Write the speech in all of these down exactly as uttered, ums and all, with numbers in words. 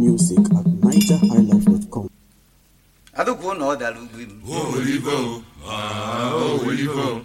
music at niger high life dot com. Adukwu na ọdara ugwu m. Olivo, ah, Olivo.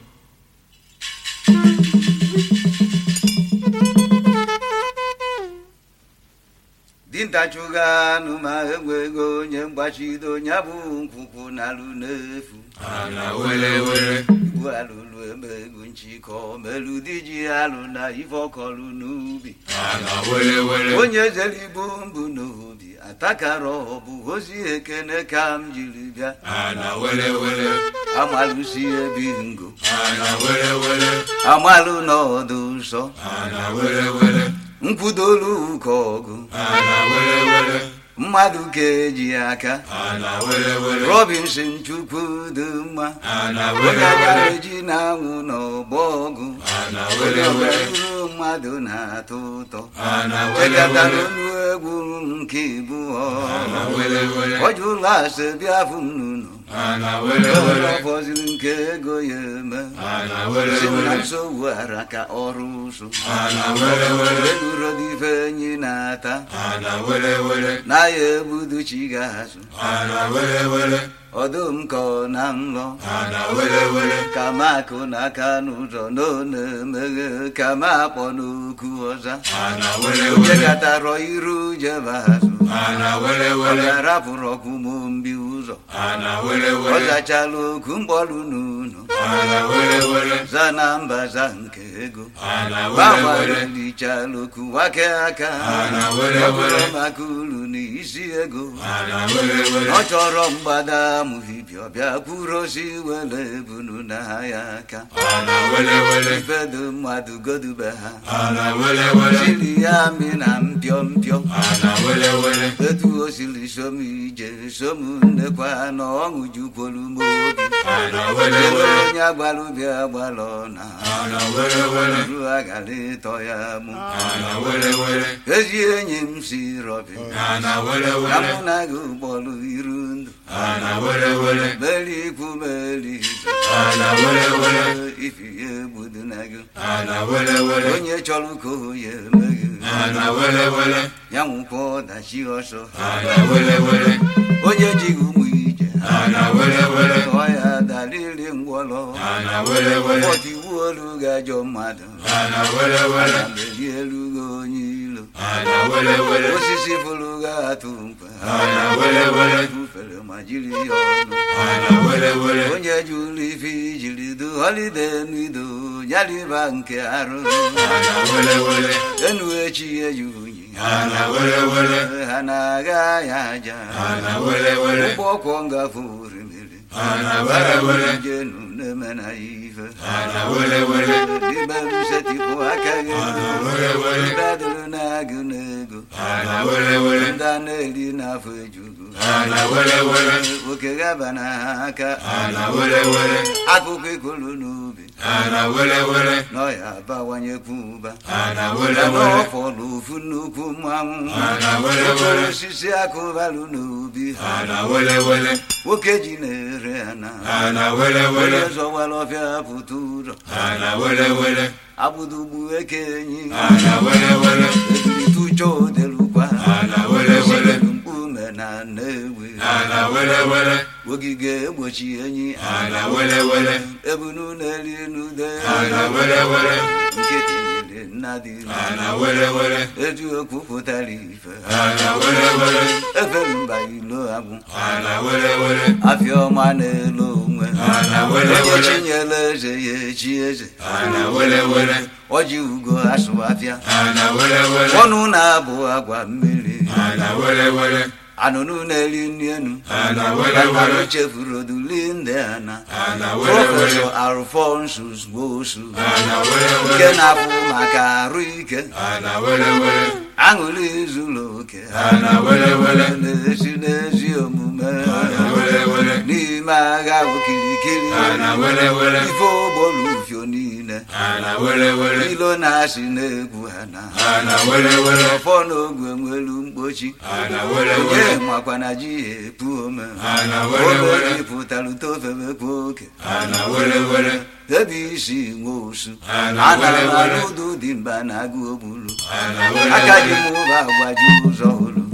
Dinta chuga numa egwego onye mgbachido nya bụ nkwụkwụ n'alụ n'efu. Ana wele wele. Igbu alụlụ emego nchịkọ meludi ji alụ na ife ọkọlụ n'ubi. Ana wele wele. Onye zere ibu mbụ n'obi atakara ọbụ ozi ekene ka m jiri bịa. Ana wele wele. Amalụsi ebi ngo. Ana wele wele. Amalụ n'ọdụ nsọ. Ana wele wele. Nkwudolu ka ọgụ. Ana wele wele. Mmadụ ka eji aka. Ana wele wele. Robinson Chukwu dị mma. Ana wele Onye agara wele. eji na-anwụ n'ọgbọ ọgụ. Ana Onye wele wele. ọbụrụ mmadụ na-atọ ụtọ. Ana wele Chekata wele. n'onu egwu nke ịbụọ. Ana wele wele. Ọjụ ụlọ asị bịa fụ m n'ụlọ. Ana wele Onye wele. fọziri nke ego ya eme. Ana wele Si na wele. nsogbu ara ka ọrụ ụsụ. Ana wele wele. Eluro dị ife enyi na-ata. Ana wele wele. Na ya ebudu chi ga-azụ. Ana wele wele. Ọdụm ka ọ na nlọ. Ana wele wele. Ka m akụ n'aka n'ụzọ na ọ na-emeghe ka m akpọ n'okwu ọza. Ana wele Onye wele. gatarọ iru jebe azụ. Ana wele Ọ wele. ga-arapụrụ ọkụ mụ mbi ụzọ. Ana wele Ọ wele. zachala okwu mkpọrụ n'ụlọ. Ana wele wele. Za na mba za nke ego. Ana wele Gbanwere wele. lichala okwu wake aka. Ana wele Ọ bụrụ wele. maka uru na isi ego. Ana wele wele. Ọ chọrọ mgbada mụhibia ọbịa kwuru osi wele ebunu na ya aka. Ana wele wele. Ifedo mmadụ godube ha. Ana wele wele. Siri ya mi na mpio mpio. Ana wele wele. Etu o siri som ije som nnekwa na ọṅụ jukwolu m obi. Ana wele Ele wele. onye agbalụbi agbalọ na. Ana wele wele. Ru agara ịtọ ya mụ. Ana wele wele. Ezi enyi m si Robin. Ana wele Ka wele. mụ na gị ụgbọlụ iru ndụ. Ana wele wele. Meri ikwu meri ibe. Ana wele wele. Ifi ya egbudu na gị. Ana wele wele. Onye chọrọ ka o ya emeghe. Ana wele wele. Ya nwụkwa ọdachi ọsọ. Ana wele wele. Onye jighị ụmụ ije. Ana wele wele. Ọ ya darịrị ngwọrọ. Ana wele wele. Ọtụ iwu olu ga-ajọ mmadụ. Ana wele wele. Ana meri elu gị onye ilo. Ana wele wele. Osisi fụrụ gị atụ mkpa. Ana wele wele. Fufere ma jiri ya ọnụ. Ana wele wele. Onye jụrụ ife ijiri du họlide n'ido nyariba nke arụ. Ana wele wele. Enu echi eju unyi. Ana wele wele. Ha na-aga ya aja. Ana wele wele. Ụgbọ ọkwọ ngafe orimiri. Ana wele wele. Jenu na-eme na ife. Ana wele wele. Dibe m setipụ aka gị. Ana wele wele. Dadụrụ na-agụ n'ego. Ana wele wele. Ndị a na-eri n'afọ ejugu. Ana wele wele. Oke gaba na aka. Ana wele wele. Akụkọ ikolu n'ubi. Ana wele wele. N'ọya abawanyekwu ụba. Ana wele Ebe wele. ọ fọrọ ofu nnukwu mmanwụ. Ana wele Okoro wele. osisi akụbalụ n'ubi. Ana wele wele. Nwoke ji na-ere ana. Ana wele wele. Onye zọwara ọfịa pụta ụzọ. Ana wele wele. Agbụdugbu eke enyi. Ana wele wele. Ebiritucho odelukwa. Ana wele wele. Sibedu mkpume na Nnewi. Ana wele wele. Ogige egbochi enyi. Ana wele wele. Ebunu na-eri n'ude. Ana wele wele. Nkịtị nyere nna dị. Ana wele wele. Eju okwu pụtara ife. Ana wele wele. Efe mba ilo agwụ. Ana wele wele. Afịa ọma na-elo onwe. Ana wele Onye wele. chinyere eze ya echi eze. Ana wele wele. Ọjị ugo asụ afịa. Ana wele wele. Ọnụ na-abụ agwa mmiri. Ana wele wele. Anụnụ na-eri nri enu. Ana wele wele. Anụ chefuru oduli ndị ana. Ana wele wele. Prọfesọ Alphonsus Nwosu. Ana wele wele. Nke na-afụ maka arụ ike. Ana wele wele. Aṅụrị zuru oke. Ana wele wele. Na-esi n'ezi omume. Ana wele wele. N'ime agha okirikiri. Ana wele wele. Ife ogbolu ufio niile. Ana wele wele. Ilo na-asị na-egwu ha na. Ana wele wele. Ọfọ n'ogwe nwelu mkpochi. Ana wele Onye wele. makwa na ji ya epu ome. Ana wele wele. Ome jipụtara utofemekwa oke. Ana wele wele. Ebe isi Nwosu. Ana Ana wele m wele. alụdụ dị mba na agụ ogbulu. Ana wele Aka ji wele. m ụba agbaji ụzọ hụrụ.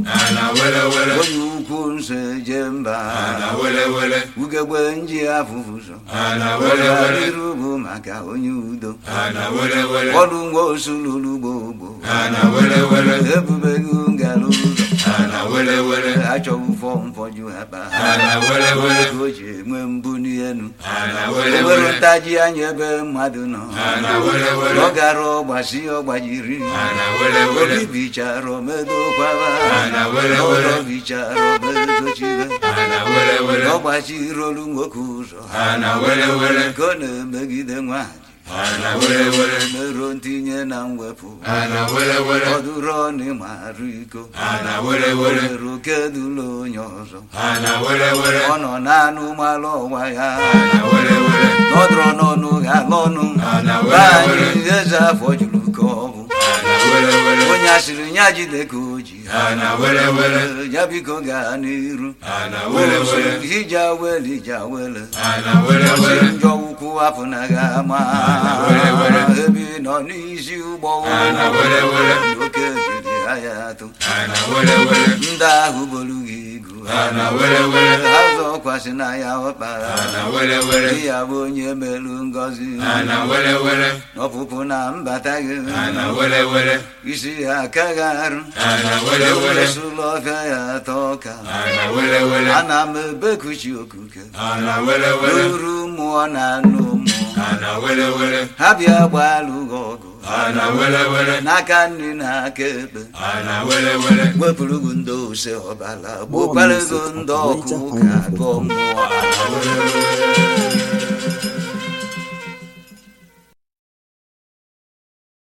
ana wele wele onye ukwu nse jemba ana wele wele ugegbe nji afụfụzọ ana wele wele iru bụ maka onye udo ana wele wele ọdụ nwa osululu gbogbo ana wele wele ebube gị ngara ụzọ ana wele wele achọghị ụfọ mfọju akpa ana wele wele ka o ji enwe mbụ n'elu ana wele obere wele ntaji anya ebe mmadụ nọ ana wele wele ọ gara ọgbasi ọgbajiri ana wele wele obi bichara omedokwaba ana wele wele ọrọ bichara omedochibe ana wele wele ọ gbachiri olu nwoke ụzọ ana wele wele ka ọ na-emegide nwaanyị ana wele wele mero ntinye na mwepụ ana wele wele ọdụrụ ọnụ ịmarụ iko ana wele wele mere okedula onye ọzọ ana wele wele ọ nọ n'anụ malụ ọwa ya ana wele wele n'ọdụrụ n'ọnụ ghala ọnụ ana wele wele anyị eze afọ juru ka ọ bụ ana wele wele onye asịrị ya jide ka o ji ana wele wele ya biko gaa n'iru ana wele wele ija wele ija wele ana wele wele njọ ukwu apụnaghị ama wele wele ebe nọ n'isi ụgbọ ana wele wele oke jiri anya atụ ana wele wele ndị ahụ bolu gị igu ana wele wele azọ kwasị na ya ọkpara ana wele wele ya bụ onye melu ngọzi ana wele wele n'ọpụpụ na mbata gị ana wele wele isi ya akaghị arụ ana wele wele esula ọfịa ya atọ ọka ana wele wele ana m ebekuchi okuke ana wele wele uru mmụọ na anụ mmụọ ana wele wele ha bịa gbalụ gị ọgụ ana wele wele n'aka nri na aka ekpe ana wele wele wepụrụ gị ndị ose ọbala gbokwara gị ndị ọkụ ka gụọ mmụọ ana wele wele